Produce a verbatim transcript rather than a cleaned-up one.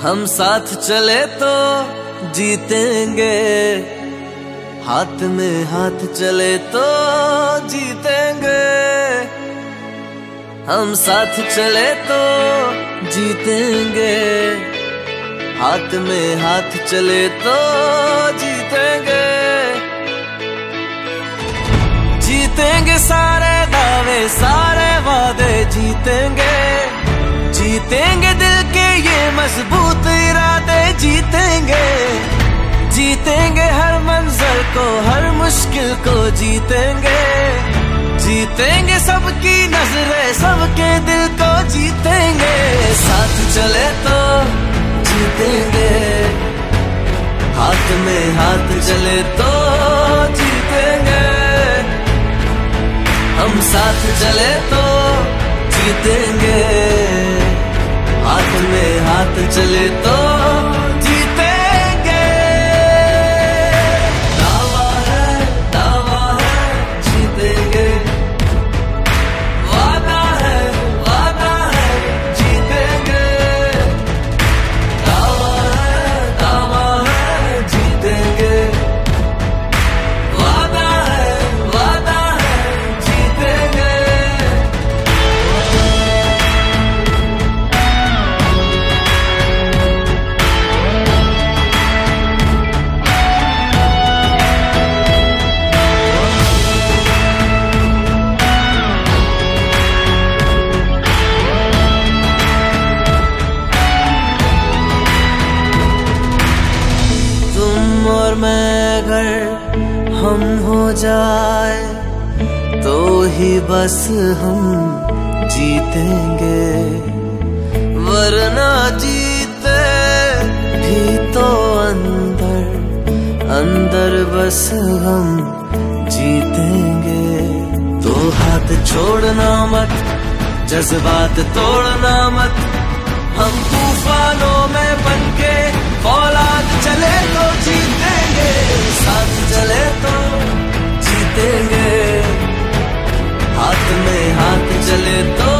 हम साथ चले तो जीतेंगे, हाथ में हाथ चले तो जीतेंगे। हम साथ चले तो जीतेंगे, हाथ में हाथ चले तो जीतेंगे। जीतेंगे सारे दावे सारे वादे जीतेंगे, जीतेंगे दिल के ये मजबूत इरादे जीतेंगे। जीतेंगे हर मंजर को हर मुश्किल को जीतेंगे, जीतेंगे सबकी नजरें सबके दिल को जीतेंगे। साथ चले तो जीतेंगे, हाथ में हाथ चले तो जीतेंगे। हम साथ चले तो जीतेंगे, हाथ में हाथ चले तो जीतेंगे। दावा है दावा है जीतेंगे, वादा है वादा है जीतेंगे। दावा है दावा है जीतेंगे, वादा है वादा है जीतेंगे। तुम और मैं अगर हम हो जाए तो ही बस हम जीतेंगे, वरना जीते भी तो अंदर अंदर बस हम जीतेंगे। तो हाथ छोड़ना मत जज्बात तोड़ना मत, हम तूफानों में बनके फौलाद चले तो जीतेंगे। साथ चले तो जीतेंगे, हाथ में हाथ चले तो